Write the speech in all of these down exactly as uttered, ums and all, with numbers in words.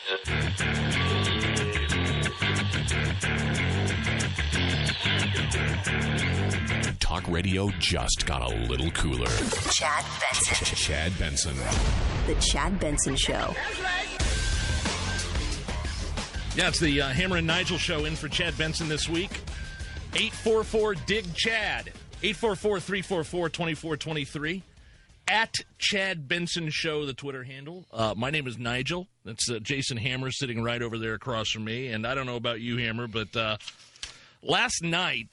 Talk radio just got a little cooler. Chad Benson. Chad Benson. The Chad Benson Show. Yeah, it's the uh, Hammer and Nigel show in for Chad Benson this week. eight four four, D I G, Chad. eight four four, three four four, two four two three. At Chad Benson Show, the Twitter handle. Uh, my name is Nigel. That's uh, Jason Hammer sitting right over there across from me. And I don't know about you, Hammer, but uh, last night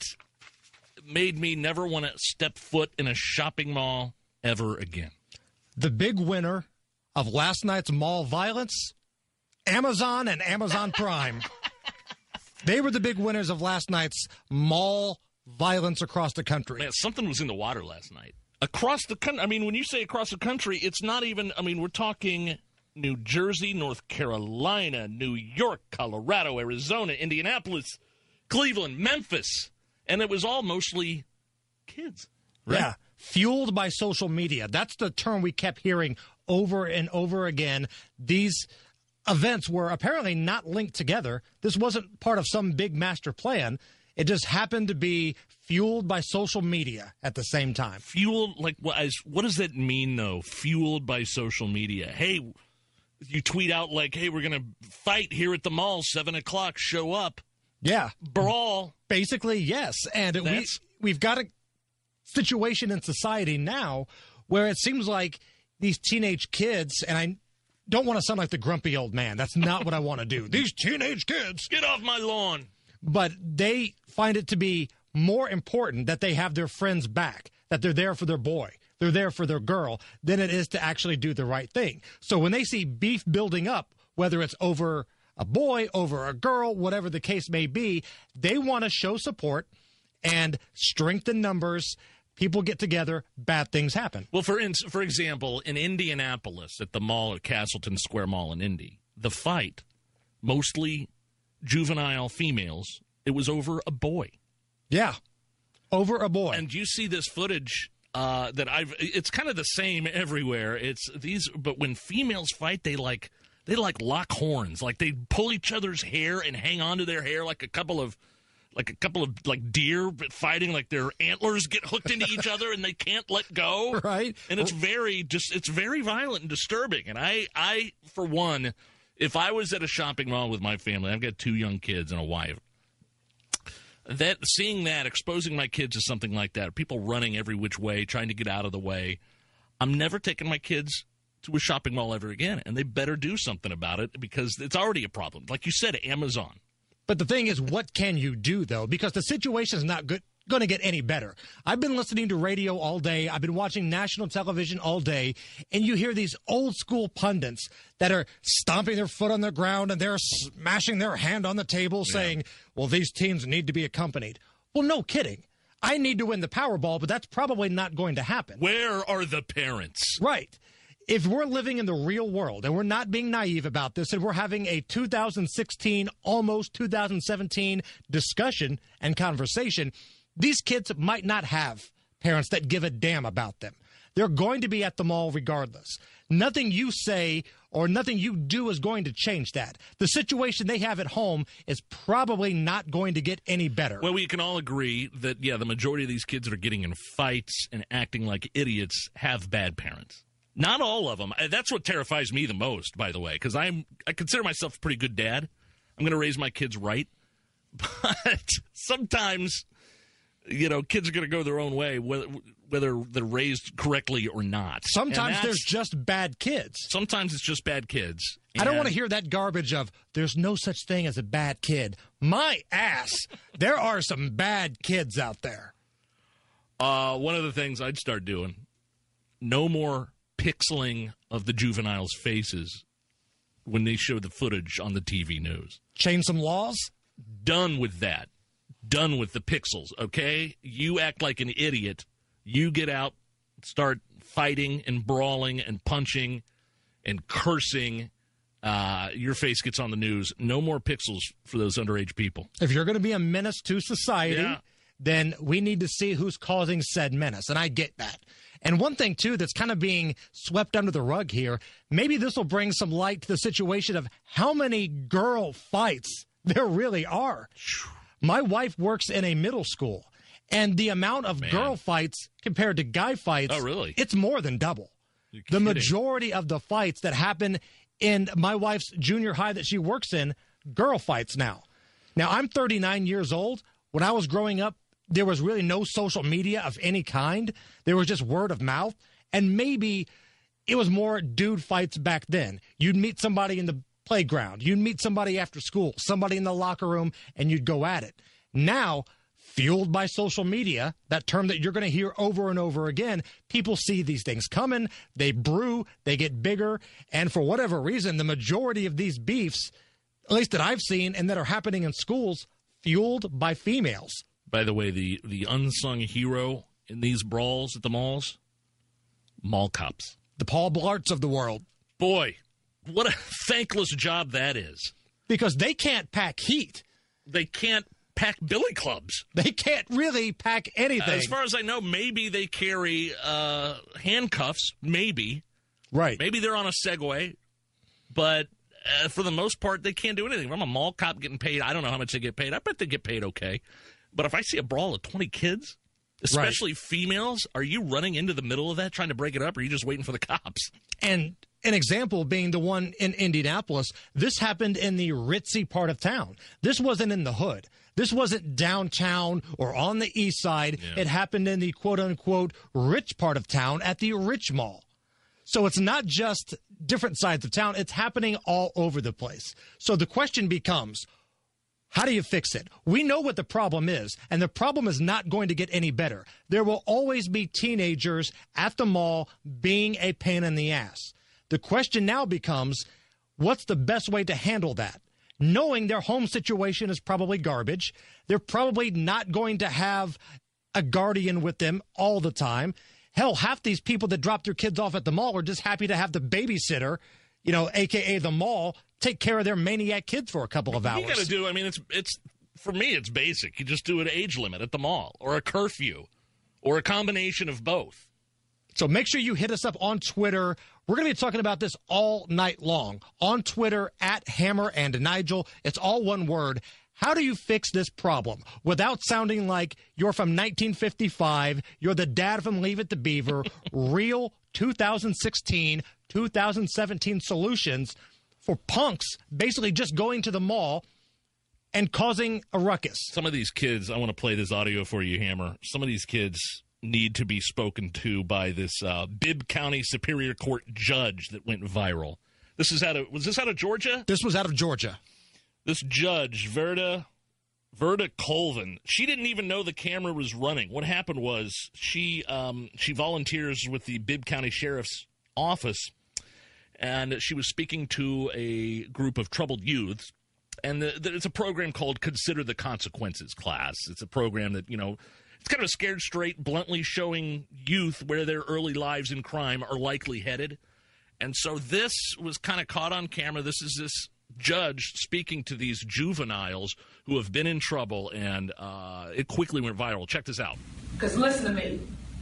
made me never want to step foot in a shopping mall ever again. The big winner of last night's mall violence, Amazon and Amazon Prime. They were the big winners of last night's mall violence across the country. Man, something was in the water last night. Across the country, I mean, when you say across the country, it's not even, I mean, we're talking New Jersey, North Carolina, New York, Colorado, Arizona, Indianapolis, Cleveland, Memphis. And it was all mostly kids. Right? Yeah, fueled by social media. That's the term we kept hearing over and over again. These events were apparently not linked together. This wasn't part of some big master plan. It just happened to be fueled by social media at the same time. Fueled, like, what, what does that mean, though? Fueled by social media. Hey, you tweet out, like, hey, we're going to fight here at the mall, seven o'clock, show up. Yeah. Brawl. Basically, yes. And we, we've got a situation in society now where it seems like these teenage kids, and I don't want to sound like the grumpy old man. That's not what I want to do. These teenage kids. Get off my lawn. But they find it to be more important that they have their friends back, that they're there for their boy, they're there for their girl, than it is to actually do the right thing. So when they see beef building up, whether it's over a boy, over a girl, whatever the case may be, they want to show support and strengthen numbers. People get together, bad things happen. Well, for in, for example, in Indianapolis at the mall at Castleton Square Mall in Indy, the fight, mostly juvenile females, it was over a boy. Yeah, over a boy. And you see this footage uh, that I've. It's kind of the same everywhere. It's these, but when females fight, they like they like lock horns, like they pull each other's hair and hang on to their hair like a couple of. Like a couple of like deer fighting, like their antlers get hooked into each other and they can't let go. Right. And it's very just it's very violent and disturbing. And I, I for one, if I was at a shopping mall with my family, I've got two young kids and a wife. That seeing that, exposing my kids to something like that, people running every which way, trying to get out of the way, I'm never taking my kids to a shopping mall ever again. And they better do something about it because it's already a problem. Like you said, Amazon. But the thing is, what can you do, though? Because the situation is not good, going to get any better. I've been listening to radio all day. I've been watching national television all day. And you hear these old school pundits that are stomping their foot on the ground and they're smashing their hand on the table yeah. saying, well, these teams need to be accompanied. Well, no kidding. I need to win the Powerball, but that's probably not going to happen. Where are the parents? Right. If we're living in the real world and we're not being naive about this and we're having a two thousand sixteen, almost two thousand seventeen discussion and conversation, these kids might not have parents that give a damn about them. They're going to be at the mall regardless. Nothing you say or nothing you do is going to change that. The situation they have at home is probably not going to get any better. Well, we can all agree that, yeah, the majority of these kids that are getting in fights and acting like idiots have bad parents. Not all of them. That's what terrifies me the most, by the way, because I'm I consider myself a pretty good dad. I'm going to raise my kids right. But sometimes, you know, kids are going to go their own way, whether, whether they're raised correctly or not. Sometimes there's just bad kids. Sometimes it's just bad kids. I don't want to hear that garbage of there's no such thing as a bad kid. My ass. There are some bad kids out there. Uh, one of the things I'd start doing, no more pixeling of the juveniles' faces when they show the footage on the T V news. Change some laws? Done with that. Done with the pixels, okay? You act like an idiot. You get out, start fighting and brawling and punching and cursing. Uh, your face gets on the news. No more pixels for those underage people. If you're going to be a menace to society, yeah. then we need to see who's causing said menace. And I get that. And one thing, too, that's kind of being swept under the rug here, maybe this will bring some light to the situation of how many girl fights there really are. My wife works in a middle school, and the amount of Man. girl fights compared to guy fights, Oh, really? it's more than double. You're The kidding. majority of the fights that happen in my wife's junior high that she works in, girl fights now. Now, I'm thirty-nine years old. When I was growing up, there was really no social media of any kind. There was just word of mouth. And maybe it was more dude fights back then. You'd meet somebody in the playground. You'd meet somebody after school, somebody in the locker room, and you'd go at it. Now, fueled by social media, that term that you're going to hear over and over again, people see these things coming, they brew, they get bigger, and for whatever reason, the majority of these beefs, at least that I've seen and that are happening in schools, fueled by females. By the way, the, the unsung hero in these brawls at the malls, mall cops. The Paul Blarts of the world. Boy, what a thankless job that is. Because they can't pack heat. They can't pack billy clubs. They can't really pack anything. As far as I know, maybe they carry uh, handcuffs. Maybe. Right. Maybe they're on a Segway. But uh, for the most part, they can't do anything. If I'm a mall cop getting paid, I don't know how much they get paid. I bet they get paid okay. But if I see a brawl of twenty kids, especially right. females, are you running into the middle of that trying to break it up, or are you just waiting for the cops? And an example being the one in Indianapolis, this happened in the ritzy part of town. This wasn't in the hood. This wasn't downtown or on the east side. Yeah. It happened in the quote-unquote rich part of town at the Rich Mall. So it's not just different sides of town. It's happening all over the place. So the question becomes, how do you fix it? We know what the problem is, and the problem is not going to get any better. There will always be teenagers at the mall being a pain in the ass. The question now becomes, what's the best way to handle that? Knowing their home situation is probably garbage. They're probably not going to have a guardian with them all the time. Hell, half these people that drop their kids off at the mall are just happy to have the babysitter, you know, a k a the mall, take care of their maniac kids for a couple of hours. You got to do, I mean, it's, it's for me, it's basic. You just do an age limit at the mall or a curfew or a combination of both. So make sure you hit us up on Twitter. We're going to be talking about this all night long. On Twitter, at Hammer and Nigel. It's all one word. How do you fix this problem without sounding like you're from nineteen fifty-five, you're the dad from Leave It to Beaver, real two thousand sixteen, two thousand seventeen solutions for punks basically just going to the mall and causing a ruckus? Some of these kids, I want to play this audio for you, Hammer. Some of these kids need to be spoken to by this uh, Bibb County Superior Court judge that went viral. This is out of, was this out of Georgia? This was out of Georgia. This judge, Verda, Verda Colvin, she didn't even know the camera was running. What happened was she um, she volunteers with the Bibb County Sheriff's Office, and she was speaking to a group of troubled youths. And the, the, it's a program called Consider the Consequences class. It's a program that, you know, it's kind of a scared straight, bluntly showing youth where their early lives in crime are likely headed. And so this was kind of caught on camera. This is this judge speaking to these juveniles who have been in trouble, and uh, it quickly went viral. Check this out. Because listen to me.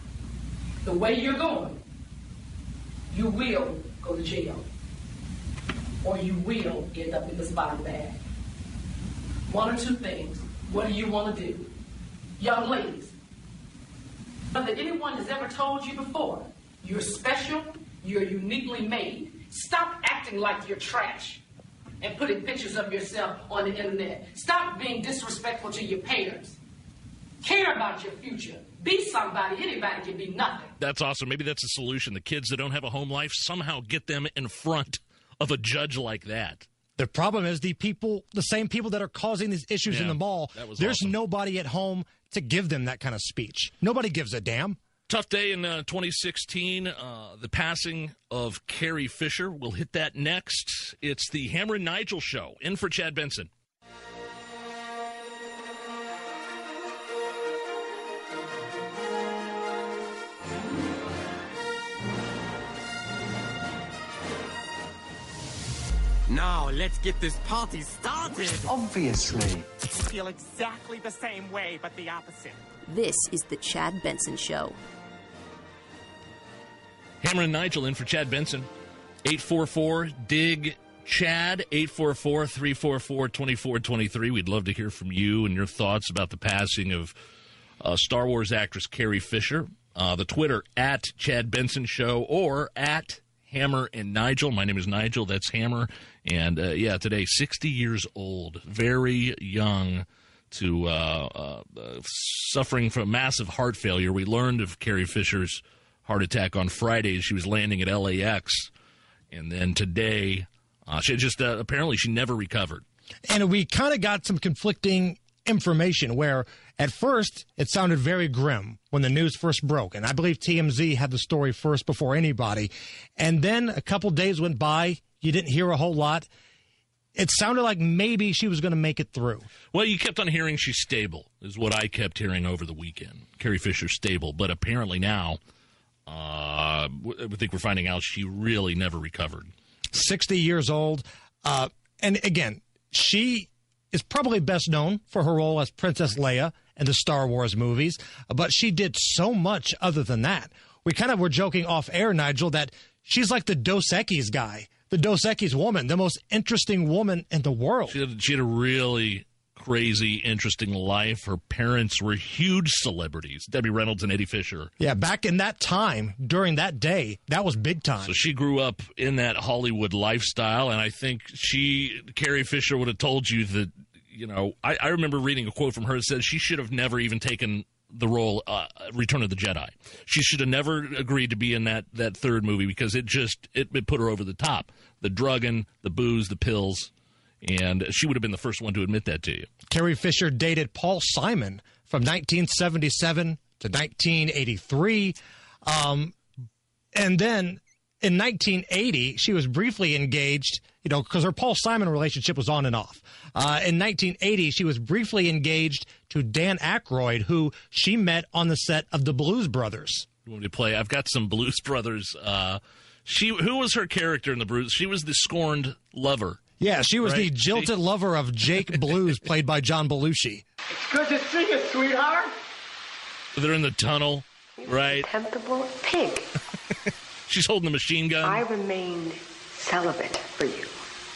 The way you're going, you will go to jail. Or you will end up in this body bag. One or two things. What do you want to do? Young ladies, whether anyone has ever told you before, you're special, you're uniquely made. Stop acting like you're trash and putting pictures of yourself on the internet. Stop being disrespectful to your parents. Care about your future. Be somebody. Anybody can be nothing. That's awesome. Maybe that's a solution. The kids that don't have a home life, somehow get them in front of a judge like that. The problem is the people, the same people that are causing these issues Yeah, in the mall, there's awesome. nobody at home to give them that kind of speech. Nobody gives a damn. Tough day in uh, twenty sixteen. Uh, the passing of Carrie Fisher. We'll hit that next. It's the Hammer and Nigel Show. In for Chad Benson. Now, let's get this party started. Obviously. I feel exactly the same way, but the opposite. This is The Chad Benson Show. Hammer and Nigel in for Chad Benson. eight four four, D I G, Chad, eight four four, three four four, two four two three. We'd love to hear from you and your thoughts about the passing of uh, Star Wars actress Carrie Fisher. Uh, the Twitter, at Chad Benson Show, or at Hammer and Nigel. My name is Nigel. That's Hammer. And, uh, yeah, today, sixty years old, very young, to uh, uh, uh, suffering from massive heart failure. We learned of Carrie Fisher's heart attack on Friday. She was landing at L A X. And then today, uh, she just uh, apparently she never recovered. And we kind of got some conflicting information where at first it sounded very grim when the news first broke. And I believe T M Z had the story first before anybody. And then a couple days went by. You didn't hear a whole lot. It sounded like maybe she was going to make it through. Well, you kept on hearing she's stable, is what I kept hearing over the weekend. Carrie Fisher's stable. But apparently now, uh, I think we're finding out she really never recovered. sixty years old. Uh, and again, she is probably best known for her role as Princess Leia in the Star Wars movies. But she did so much other than that. We kind of were joking off air, Nigel, that she's like the Dos Equis guy. The Dos Equis woman, the most interesting woman in the world. She had, she had a really crazy, interesting life. Her parents were huge celebrities, Debbie Reynolds and Eddie Fisher. Yeah, back in that time, during that day, that was big time. So she grew up in that Hollywood lifestyle, and I think she, Carrie Fisher, would have told you that, you know, I, I remember reading a quote from her that said she should have never even taken the role uh, Return of the Jedi. She should have never agreed to be in that, that third movie because it just it, it put her over the top. The drugging, the booze, the pills, and she would have been the first one to admit that to you. Carrie Fisher dated Paul Simon from nineteen seventy-seven to nineteen eighty-three. Um, and then in nineteen eighty, she was briefly engaged, you know, because her Paul Simon relationship was on and off. Uh, in nineteen eighty, she was briefly engaged to Dan Aykroyd, who she met on the set of The Blues Brothers. You want me to play? I've got some Blues Brothers. Uh, she, who was her character in The Blues? She was the scorned lover. Yeah, she was right? the jilted she... lover of Jake Blues, played by John Belushi. It's good to see you, sweetheart. They're in the tunnel, right? Contemptible pig. She's holding the machine gun. I remained celibate for you.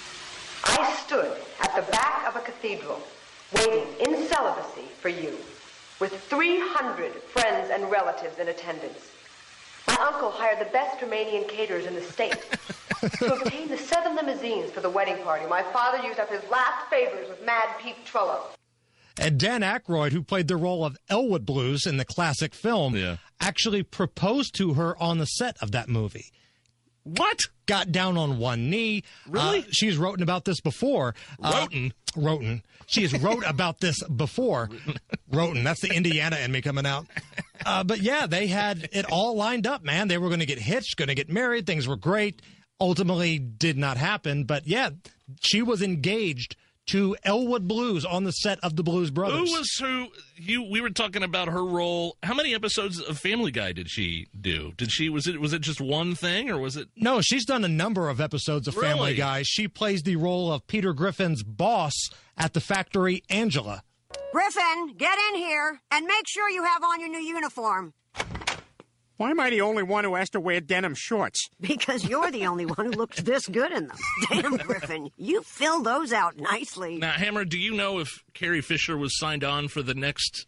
I stood at the back of a cathedral, waiting in celibacy for you, with three hundred friends and relatives in attendance. My uncle hired the best Romanian caterers in the state. To obtain the seven limousines for the wedding party, my father used up his last favors with Mad Pete Trullo. And Dan Aykroyd, who played the role of Elwood Blues in the classic film, yeah. actually proposed to her on the set of that movie. What? Got down on one knee. Really? Uh, she's written about this before. Roten? Uh, Roten. She has wrote about this before. Roten. That's the Indiana in me coming out. Uh, but yeah, they had it all lined up, man. They were going to get hitched, going to get married. Things were great. Ultimately did not happen. But yeah, she was engaged to Elwood Blues on the set of The Blues Brothers. Who was who? You we were talking about her role. How many episodes of Family Guy did she do? Did she was it was it just one thing or was it? No, she's done a number of episodes of really? Family Guy. She plays the role of Peter Griffin's boss at the factory, Angela. Griffin, get in here and make sure you have on your new uniform. Why am I the only one who has to wear denim shorts? Because you're the only one who looks this good in them. Damn, Griffin, you fill those out nicely. Now, Hammer, do you know if Carrie Fisher was signed on for the next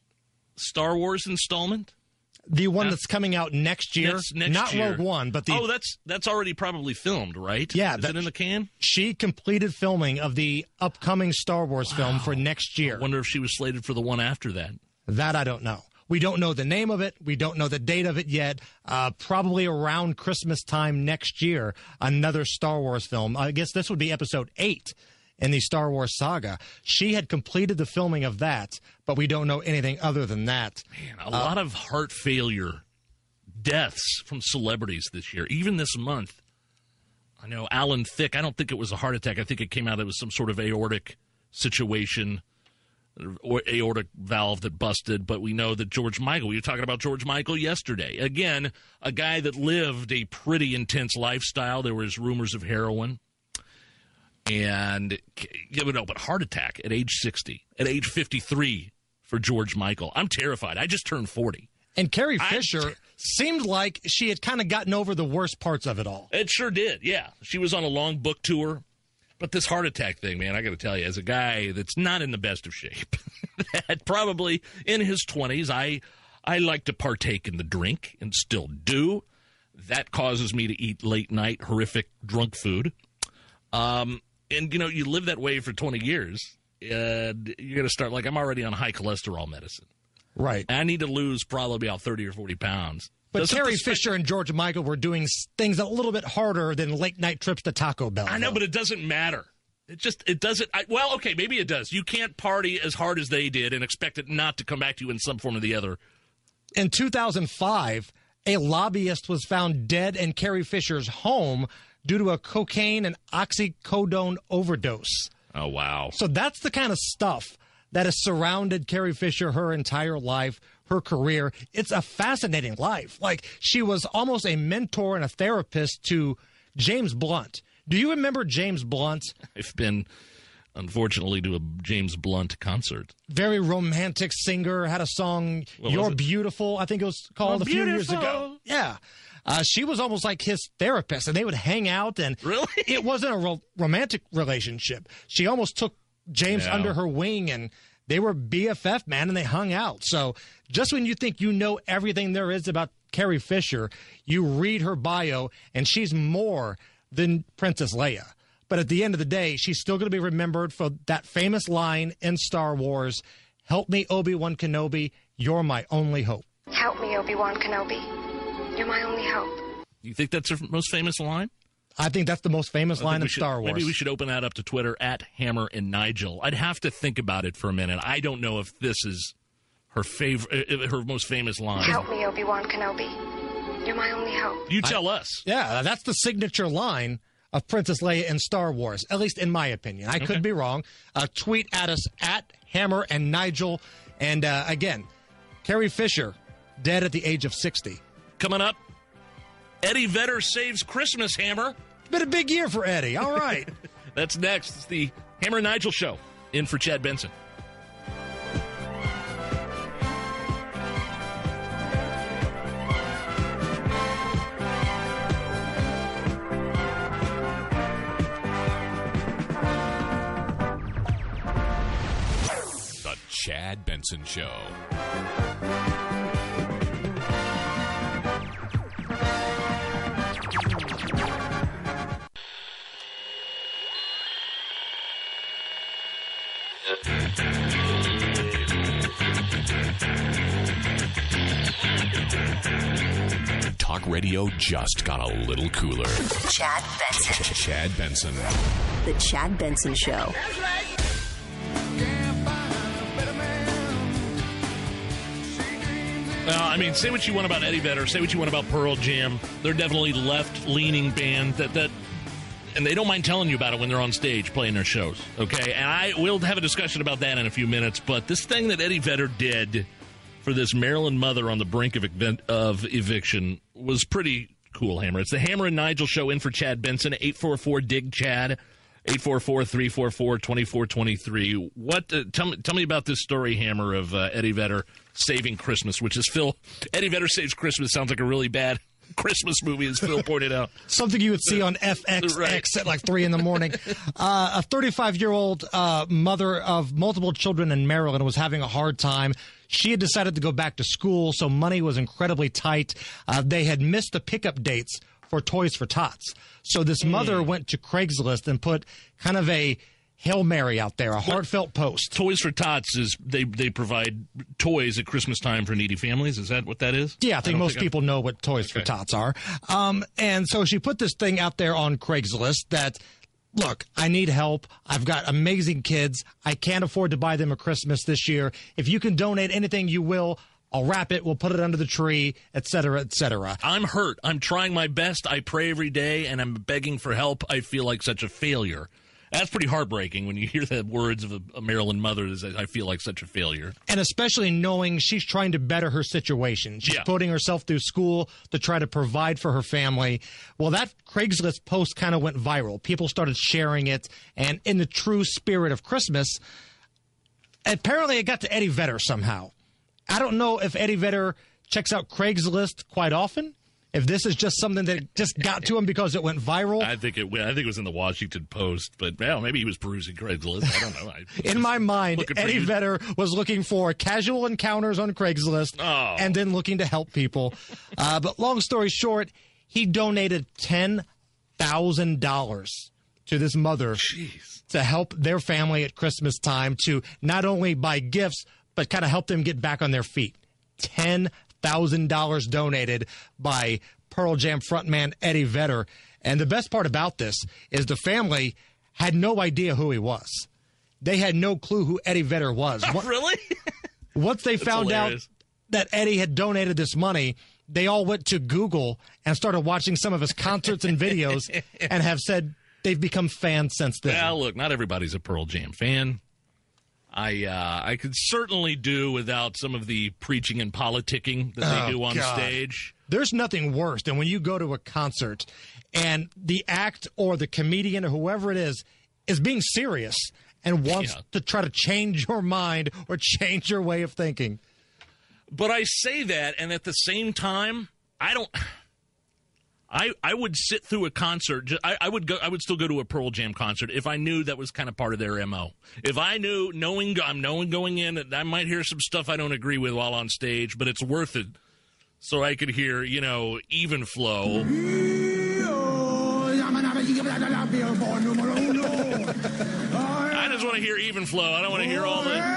Star Wars installment? The one uh, that's coming out next year? Next, next Not year. Rogue One, but the... Oh, that's that's already probably filmed, right? Yeah. Is that, it in the can? She completed filming of the upcoming Star Wars wow. film for next year. I wonder if she was slated for the one after that. That I don't know. We don't know the name of it. We don't know the date of it yet. Uh, probably around Christmas time next year, another Star Wars film. I guess this would be episode eight in the Star Wars saga. She had completed the filming of that, but we don't know anything other than that. Man, a uh, lot of heart failure deaths from celebrities this year, even this month. I know Alan Thicke, I don't think it was a heart attack. I think it came out it was some sort of aortic situation, or aortic valve that busted, but we know that George Michael, we were talking about George Michael yesterday. Again, a guy that lived a pretty intense lifestyle. There was rumors of heroin. And, you know, but heart attack at age sixty, at age fifty-three for George Michael. I'm terrified. I just turned forty. And Carrie Fisher t- seemed like she had kind of gotten over the worst parts of it all. It sure did, yeah. She was on a long book tour. But this heart attack thing, man, I got to tell you, as a guy that's not in the best of shape, that probably in his twenties, I I like to partake in the drink and still do. That causes me to eat late night, horrific drunk food. Um, and, you know, you live that way for twenty years, and you're going to start, like, I'm already on high cholesterol medicine. Right. I need to lose probably about thirty or forty pounds. But Doesn't Carrie spe- Fisher and George Michael were doing things a little bit harder than late night trips to Taco Bell. I know, but it doesn't matter. It just, it doesn't. I, well, okay, maybe it does. You can't party as hard as they did and expect it not to come back to you in some form or the other. In two thousand five, a lobbyist was found dead in Carrie Fisher's home due to a cocaine and oxycodone overdose. Oh, wow. So that's the kind of stuff that has surrounded Carrie Fisher her entire life, her career. It's a fascinating life. Like, she was almost a mentor and a therapist to James Blunt. Do you remember James Blunt? I've been, unfortunately, to a James Blunt concert. Very romantic singer, had a song, What You're was it? Beautiful, I think it was called I'm a few beautiful. years ago. Yeah. Uh, she was almost like his therapist, and they would hang out, and Really? it wasn't a ro- romantic relationship. She almost took James Yeah. under her wing, and they were B F F, man, and they hung out. So just when you think you know everything there is about Carrie Fisher, you read her bio, and she's more than Princess Leia. But at the end of the day, she's still going to be remembered for that famous line in Star Wars, "Help me, Obi-Wan Kenobi, you're my only hope." Help me, Obi-Wan Kenobi. You're my only hope. You think that's her most famous line? I think that's the most famous I line think we in should- Star Wars. Maybe we should open that up to Twitter, at Hammer and Nigel. I'd have to think about it for a minute. I don't know if this is her favorite, her most famous line. Help me, Obi-Wan Kenobi. You're my only hope. You tell us. Yeah, that's the signature line of Princess Leia in Star Wars, at least in my opinion. I Okay. could be wrong. Uh, tweet at us at Hammer and Nigel. And uh, again, Carrie Fisher, dead at the age of sixty. Coming up, Eddie Vedder saves Christmas, Hammer. It's been a big year for Eddie. All right. That's next. It's the Hammer and Nigel Show. In for Chad Benson. The Chad Benson Show. Talk radio just got a little cooler. Chad Benson. Chad Benson. The Chad Benson Show. Well, I mean, say what you want about Eddie Vedder, say what you want about Pearl Jam. They're definitely left-leaning band that that, and they don't mind telling you about it when they're on stage playing their shows. Okay, and I will have a discussion about that in a few minutes. But this thing that Eddie Vedder did for this Maryland mother on the brink of, ev- of eviction was pretty cool. Hammer, it's the Hammer and Nigel Show. In for Chad Benson. eight four four dig Chad. eight four four, three four four, two four two three. What? Uh, tell me, tell me about this story, Hammer, of uh, Eddie Vedder saving Christmas, which is Phil. Eddie Vedder Saves Christmas sounds like a really bad Christmas movie, as Phil pointed out. Something you would see on F X X Right. at like three in the morning. Uh, a thirty-five-year-old uh, mother of multiple children in Maryland was having a hard time. She had decided to go back to school, so money was incredibly tight. Uh, they had missed the pickup dates for Toys for Tots. So this mother went to Craigslist and put kind of a Hail Mary out there, a heartfelt post. Toys for Tots is they they provide toys at Christmas time for needy families. Is that what that is? Yeah, I think don't most think I- people know what Toys for Okay. Tots are. Um, and so she put this thing out there on Craigslist that, look, I need help. I've got amazing kids. I can't afford to buy them a Christmas this year. If you can donate anything, you will. I'll wrap it. We'll put it under the tree, et cetera, et cetera. I'm hurt. I'm trying my best. I pray every day, and I'm begging for help. I feel like such a failure. That's pretty heartbreaking when you hear the words of a, a Maryland mother that I feel like such a failure. And especially knowing she's trying to better her situation. She's Yeah. putting herself through school to try to provide for her family. Well, that Craigslist post kind of went viral. People started sharing it. And in the true spirit of Christmas, apparently it got to Eddie Vedder somehow. I don't know if Eddie Vedder checks out Craigslist quite often. If this is just something that just got to him because it went viral. I think it. I think it was in the Washington Post, but well, maybe he was perusing Craigslist. I don't know. I, in my mind, looking for Eddie you. Vedder was looking for casual encounters on Craigslist Oh. and then looking to help people. Uh, but long story short, he donated ten thousand dollars to this mother Jeez. to help their family at Christmas time to not only buy gifts, but kind of help them get back on their feet. ten thousand dollars donated by Pearl Jam frontman Eddie Vedder. And the best part about this is the family had no idea who he was. They had no clue who Eddie Vedder was. Oh, really? Once they found hilarious. out that Eddie had donated this money, they all went to Google and started watching some of his concerts and videos and have said they've become fans since then. Well, look, not everybody's a Pearl Jam fan. I uh, I could certainly do without some of the preaching and politicking that they Oh, do on God. stage. There's nothing worse than when you go to a concert and the act or the comedian or whoever it is is being serious and wants Yeah. to try to change your mind or change your way of thinking. But I say that, and at the same time, I don't. I, I would sit through a concert. ju- I, I would go. I would still go to a Pearl Jam concert if I knew that was kind of part of their M O. If I knew, knowing I'm knowing going in that I might hear some stuff I don't agree with while on stage, but it's worth it, so I could hear, you know, even flow. I just want to hear even flow. I don't want to hear all the.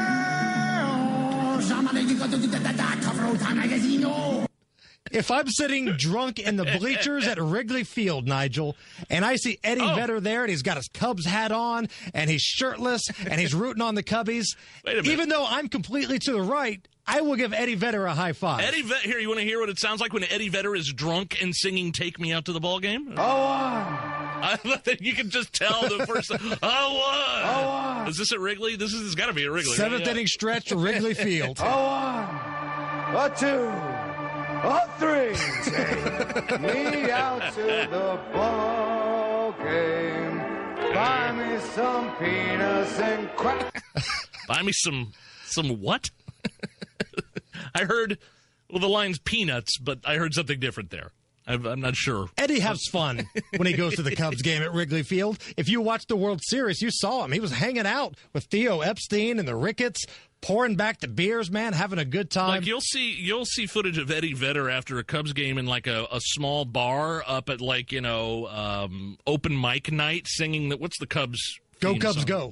If I'm sitting drunk in the bleachers at Wrigley Field, Nigel, and I see Eddie Oh. Vedder there, and he's got his Cubs hat on, and he's shirtless, and he's rooting on the Cubbies, Wait a minute. even though I'm completely to the right, I will give Eddie Vedder a high five. Eddie Vedder, here, you want to hear what it sounds like when Eddie Vedder is drunk and singing "Take Me Out to the Ball Game"? Oh, I love that you can just tell the first. Oh, what? Oh, one. Is this at Wrigley? This is got to be at Wrigley. Seventh right? Yeah. inning stretch, Wrigley Field. A one, a two, a three. Take me out to the ball game. Buy me some peanuts and crack. Buy me some some what? I heard well the line's peanuts, but I heard something different there. I'm, I'm not sure. Eddie has fun when he goes to the Cubs game at Wrigley Field. If you watched the World Series, you saw him. He was hanging out with Theo Epstein and the Ricketts, pouring back the beers, man, having a good time. Like you'll see, you'll see footage of Eddie Vedder after a Cubs game in like a, a small bar up at like you know um, open mic night, singing that. What's the Cubs? Go theme Cubs, song? go.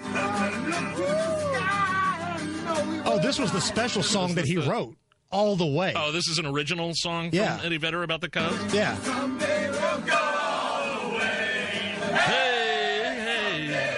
Oh, this was the special song that he wrote all the way. Oh, this is an original song from Yeah. Eddie Vedder about the Cubs? Yeah. Hey, hey.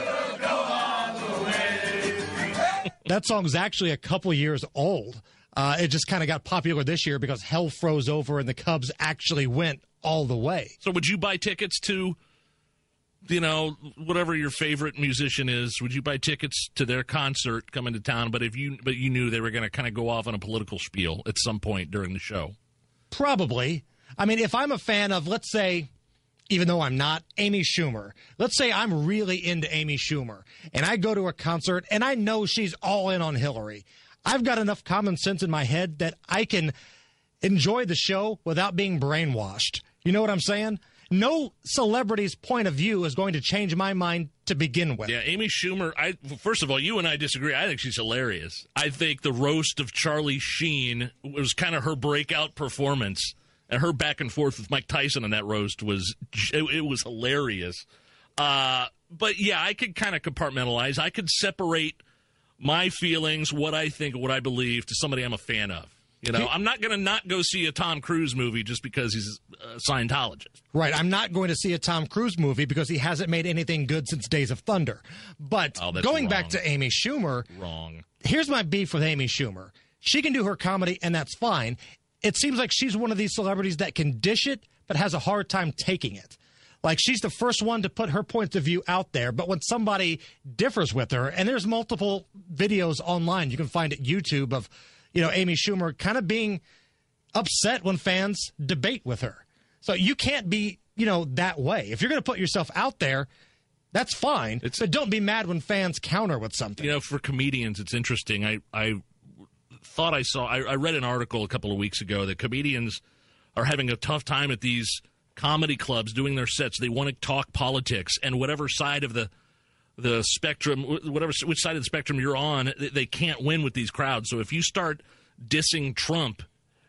That song's actually a couple years old. Uh, it just kind of got popular this year because hell froze over and the Cubs actually went all the way. So would you buy tickets to, you know, whatever your favorite musician is, would you buy tickets to their concert coming to town, but if you but you knew they were going to kind of go off on a political spiel at some point during the show? Probably. I mean, if I'm a fan of, let's say, even though I'm not, Amy Schumer. Let's say I'm really into Amy Schumer, and I go to a concert, and I know she's all in on Hillary. I've got enough common sense in my head that I can enjoy the show without being brainwashed. You know what I'm saying? No celebrity's point of view is going to change my mind to begin with. Yeah, Amy Schumer, I first of all, you and I disagree. I think she's hilarious. I think the roast of Charlie Sheen was kind of her breakout performance. And her back and forth with Mike Tyson on that roast was it, it was hilarious. Uh, but yeah, I could kind of compartmentalize. I could separate my feelings, what I think, what I believe, to somebody I'm a fan of. You know, I'm not going to not go see a Tom Cruise movie just because he's a Scientologist. Right. I'm not going to see a Tom Cruise movie because he hasn't made anything good since Days of Thunder. But Oh, that's going wrong. back to Amy Schumer, Wrong. here's my beef with Amy Schumer. She can do her comedy, and that's fine. It seems like she's one of these celebrities that can dish it, but has a hard time taking it. Like, she's the first one to put her points of view out there. But when somebody differs with her, and there's multiple videos online, you can find at YouTube of, you know, Amy Schumer kind of being upset when fans debate with her. So you can't be, you know, that way. If you're going to put yourself out there, that's fine. It's, but don't be mad when fans counter with something. You know, for comedians, it's interesting. I, I thought I saw, I, I read an article a couple of weeks ago that comedians are having a tough time at these comedy clubs doing their sets. They want to talk politics, and whatever side of the the spectrum, whatever which side of the spectrum you're on, they can't win with these crowds. So if you start dissing Trump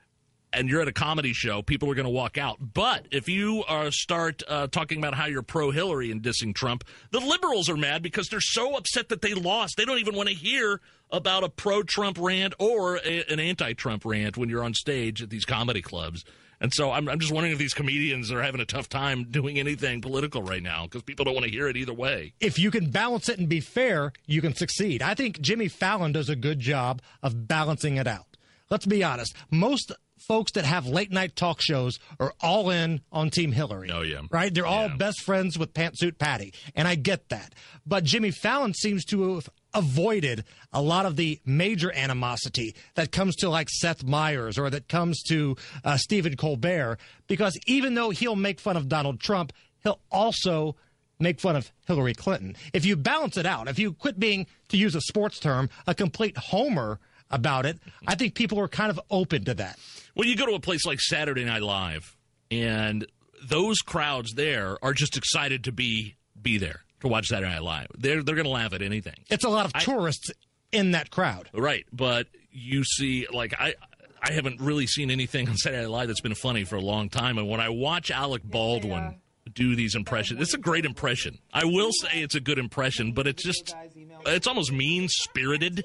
and you're at a comedy show, people are going to walk out. But if you uh, start uh, talking about how you're pro-Hillary and dissing Trump, the liberals are mad because they're so upset that they lost. They don't even want to hear about a pro-Trump rant or a, an anti-Trump rant when you're on stage at these comedy clubs. And so I'm, I'm just wondering if these comedians are having a tough time doing anything political right now because people don't want to hear it either way. If you can balance it and be fair, you can succeed. I think Jimmy Fallon does a good job of balancing it out. Let's be honest. Most folks that have late-night talk shows are all in on Team Hillary. Oh, yeah. Right? They're all yeah. best friends with Pantsuit Patty, and I get that. But Jimmy Fallon seems to have avoided a lot of the major animosity that comes to, like, Seth Meyers or that comes to uh, Stephen Colbert, because even though he'll make fun of Donald Trump, he'll also make fun of Hillary Clinton. If you balance it out, if you quit being, to use a sports term, a complete homer about it, I think people are kind of open to that. Well, you go to a place like Saturday Night Live, and those crowds there are just excited to be be there to watch Saturday Night Live. They're they're going to laugh at anything. It's a lot of I, tourists in that crowd, right? But you see, like I, I haven't really seen anything on Saturday Night Live that's been funny for a long time. And when I watch Alec Baldwin do these impressions, it's a great impression. I will say it's a good impression, but it's just it's almost mean spirited.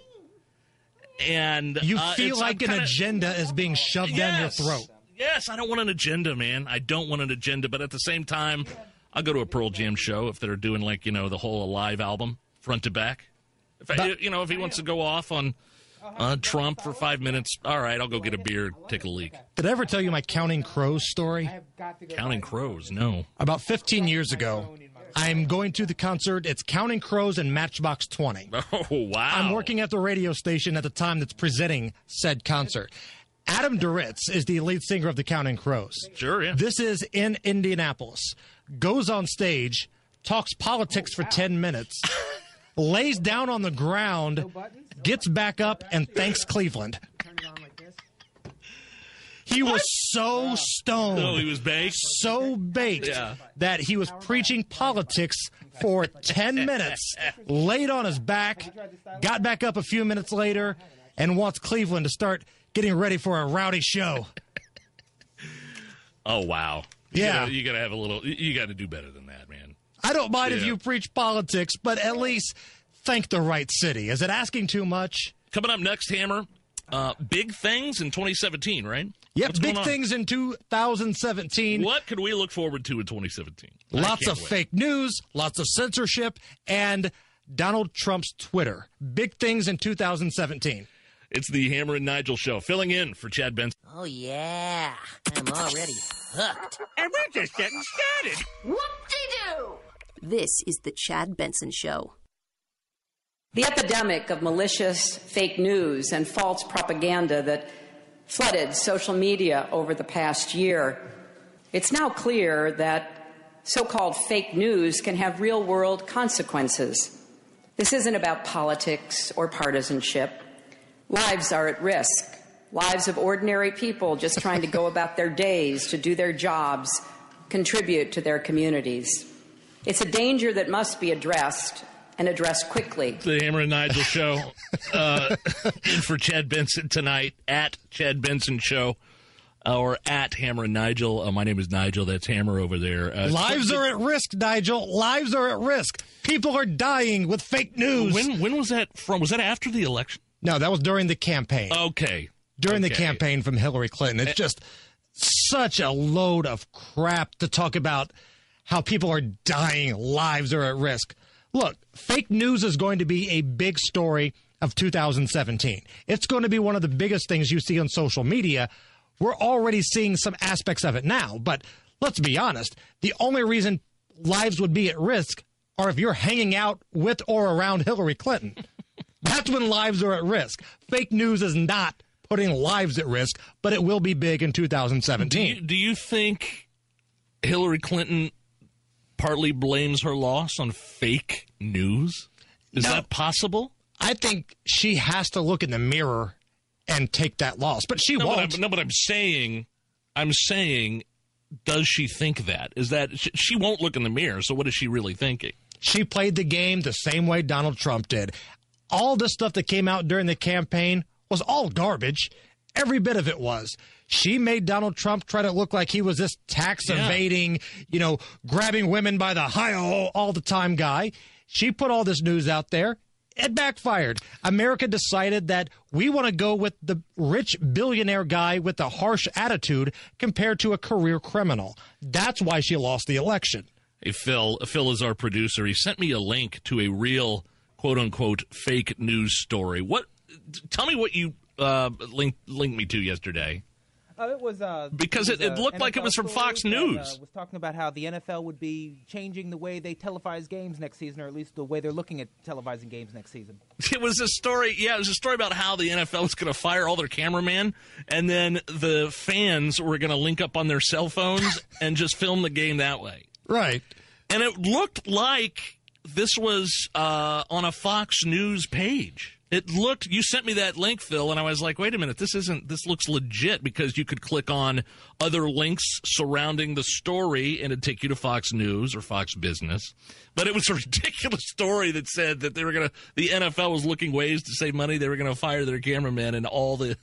And you uh, feel like an kinda, agenda is being shoved yes, down your throat. Yes, I don't want an agenda, man. I don't want an agenda, but at the same time, I'll go to a Pearl Jam show if they're doing, like, you know, the whole Alive album, front to back. If I, you know, if he wants to go off on uh, Trump for five minutes, all right, I'll go get a beer, take a leak. Did I ever tell you my Counting Crows story? Counting Crows, no. About fifteen years ago, I'm going to the concert. It's Counting Crows and Matchbox twenty. Oh, wow. I'm working at the radio station at the time that's presenting said concert. Adam Duritz is the lead singer of the Counting Crows. Sure, yeah. This is in Indianapolis. Goes on stage, talks politics for ten minutes, lays down on the ground, gets back up, and thanks Cleveland. He was so stoned. No, he was baked? So baked yeah. that he was preaching politics for ten minutes, laid on his back, got back up a few minutes later, and wants Cleveland to start getting ready for a rowdy show. Oh, wow. You yeah. Gotta, you got to have a little, you got to do better than that, man. I don't mind yeah. if you preach politics, but at least thank the right city. Is it asking too much? Coming up next, Hammer, uh, big things in twenty seventeen, right? Yep, What's big things in two thousand seventeen. What can we look forward to in twenty seventeen? Lots of wait. fake news, lots of censorship, and Donald Trump's Twitter. Big things in two thousand seventeen. It's the Hammer and Nigel Show, filling in for Chad Benson. Oh, yeah. I'm already hooked. And we're just getting started. Whoop-de-doo! This is the Chad Benson Show. The epidemic of malicious fake news and false propaganda that flooded social media over the past year, it's now clear that so-called fake news can have real-world consequences. This isn't about politics or partisanship. Lives are at risk. Lives of ordinary people just trying to go about their days, to do their jobs, contribute to their communities. It's a danger that must be addressed, and addressed quickly. The Hammer and Nigel Show. uh, in for Chad Benson tonight, at Chad Benson Show, uh, or at Hammer and Nigel. Uh, my name is Nigel. That's Hammer over there. Uh, Lives are at risk, Nigel. Lives are at risk. People are dying with fake news. When when was that from? Was that after the election? No, that was during the campaign. Okay. During okay. the campaign from Hillary Clinton. It's just such a load of crap to talk about how people are dying, lives are at risk. Look, fake news is going to be a big story of two thousand seventeen. It's going to be one of the biggest things you see on social media. We're already seeing some aspects of it now, but let's be honest. The only reason lives would be at risk are if you're hanging out with or around Hillary Clinton. That's when lives are at risk. Fake news is not putting lives at risk, but it will be big in two thousand seventeen. Do you, do you think Hillary Clinton partly blames her loss on fake news? Is No. that possible? I think she has to look in the mirror and take that loss, but she no, won't. But I'm, no, but I'm saying, I'm saying, does she think that? Is that she, she won't look in the mirror? So what is she really thinking? She played the game the same way Donald Trump did. All the stuff that came out during the campaign was all garbage. Every bit of it was. She made Donald Trump try to look like he was this tax Yeah. evading, you know, grabbing women by the high all the time guy. She put all this news out there. It backfired. America decided that we want to go with the rich billionaire guy with a harsh attitude compared to a career criminal. That's why she lost the election. Hey, Phil, Phil is our producer. He sent me a link to a real, quote-unquote, fake news story. What? Tell me what you uh, linked, linked me to yesterday. Uh, it was uh, Because it, it, was, it uh, looked like it N F L was from story Fox that, News. Uh, was talking about how the N F L would be changing the way they televise games next season, or at least the way they're looking at televising games next season. It was a story, yeah, it was a story about how the N F L is going to fire all their cameramen, and then the fans were going to link up on their cell phones and just film the game that way. Right. And it looked like this was uh, on a Fox News page. It looked, you sent me that link, Phil, and I was like, wait a minute, this isn't, this looks legit, because you could click on other links surrounding the story and it'd take you to Fox News or Fox Business. But it was a ridiculous story that said that they were going to, the N F L was looking ways to save money. They were going to fire their cameramen, and all the,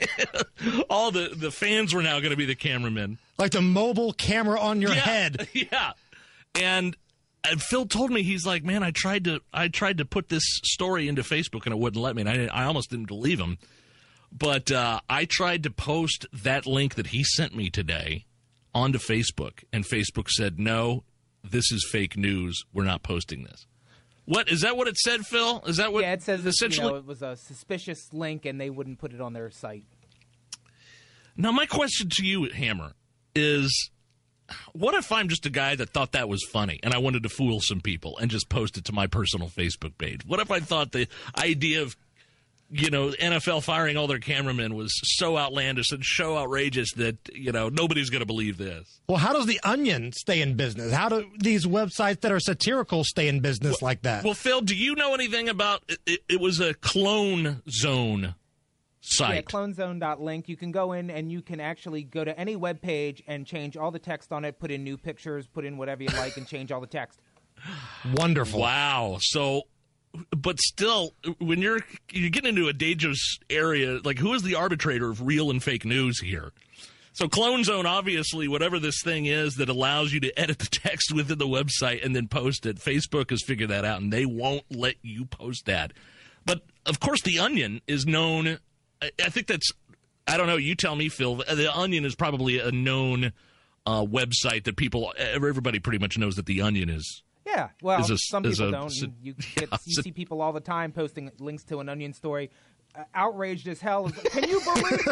all the, the fans were now going to be the cameramen. Like the mobile camera on your Yeah, head. Yeah. And And Phil told me, he's like, man, I tried to I tried to put this story into Facebook and it wouldn't let me. And I, I almost didn't believe him. But uh, I tried to post that link that he sent me today onto Facebook. And Facebook said, no, this is fake news. We're not posting this. What? Is that what it said, Phil? Is that what? Yeah, it says essentially? You know, it was a suspicious link and they wouldn't put it on their site. Now, my question to you, Hammer, is... what if I'm just a guy that thought that was funny and I wanted to fool some people and just post it to my personal Facebook page? What if I thought the idea of, you know, N F L firing all their cameramen was so outlandish and so outrageous that, you know, nobody's going to believe this? Well, how does The Onion stay in business? How do these websites that are satirical stay in business well, like that? Well, Phil, do you know anything about it? It, it was a clone zone site. Yeah, clone zone dot link. You can go in and you can actually go to any web page and change all the text on it, put in new pictures, put in whatever you like, and change all the text. Wonderful. Wow. So, but still, when you're you're getting into a dangerous area, like, who is the arbitrator of real and fake news here? So Clone Zone, obviously, whatever this thing is that allows you to edit the text within the website and then post it, Facebook has figured that out, and they won't let you post that. But, of course, The Onion is known... I think that's, I don't know, you tell me, Phil. The Onion is probably a known uh, website that people, everybody pretty much knows that The Onion is. Yeah, well, is a, some is people a, don't. is a, you get, yeah, you see people all the time posting links to an Onion story, uh, outraged as hell. Can you believe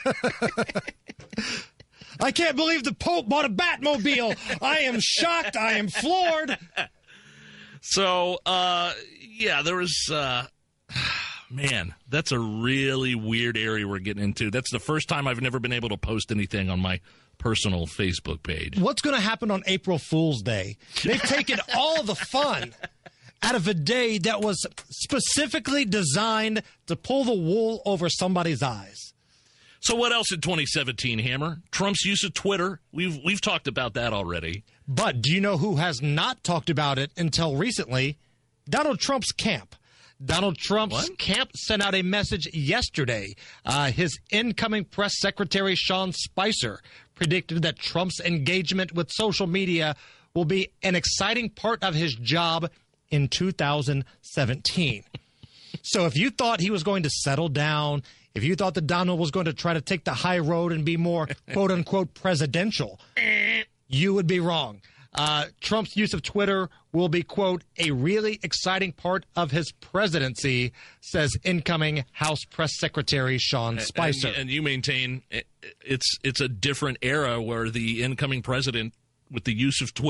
this? I can't believe the Pope bought a Batmobile. I am shocked. I am floored. So, uh, yeah, there was... Uh, Man, that's a really weird area we're getting into. That's the first time I've never been able to post anything on my personal Facebook page. What's going to happen on April Fool's Day? They've taken all the fun out of a day that was specifically designed to pull the wool over somebody's eyes. So what else in twenty seventeen, Hammer? Trump's use of Twitter. We've we've talked about that already. But do you know who has not talked about it until recently? Donald Trump's camp. Donald Trump's what? camp sent out a message yesterday. Uh, his incoming press secretary, Sean Spicer, predicted that Trump's engagement with social media will be an exciting part of his job in two thousand seventeen. So if you thought he was going to settle down, if you thought that Donald was going to try to take the high road and be more, quote unquote, presidential, you would be wrong. Uh, Trump's use of Twitter will be, quote, a really exciting part of his presidency, says incoming House Press Secretary Sean Spicer. And, and you maintain it's it's a different era where the incoming president, with the use of Twitter,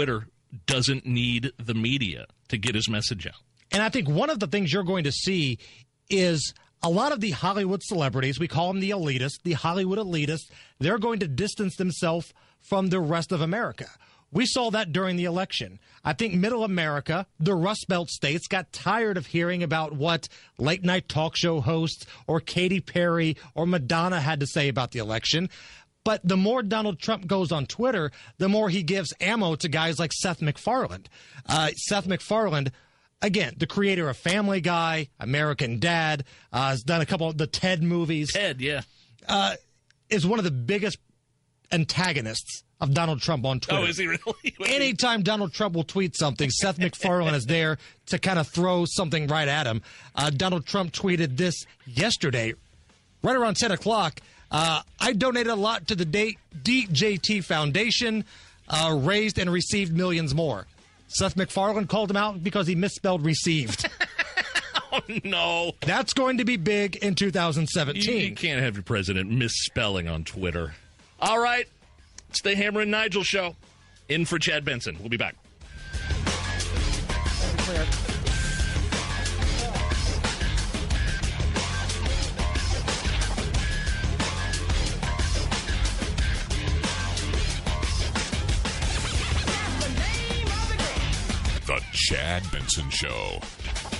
doesn't need the media to get his message out. And I think one of the things you're going to see is a lot of the Hollywood celebrities, we call them the elitists, the Hollywood elitists, they're going to distance themselves from the rest of America. We saw that during the election. I think middle America, the Rust Belt states, got tired of hearing about what late-night talk show hosts or Katy Perry or Madonna had to say about the election. But the more Donald Trump goes on Twitter, the more he gives ammo to guys like Seth MacFarlane. Uh, Seth MacFarlane, again, the creator of Family Guy, American Dad, uh, has done a couple of the Ted movies. Ted, yeah. Uh, is one of the biggest antagonists of Donald Trump on Twitter. Oh, is he really? Anytime Donald Trump will tweet something, Seth MacFarlane is there to kind of throw something right at him. Uh, Donald Trump tweeted this yesterday, right around ten o'clock. Uh, I donated a lot to the D J T Foundation, uh, raised and received millions more. Seth MacFarlane called him out because he misspelled received. Oh, no. That's going to be big in two thousand seventeen. You, you can't have your president misspelling on Twitter. All right. It's the Hammer and Nigel Show. In for Chad Benson. We'll be back. The Chad Benson Show.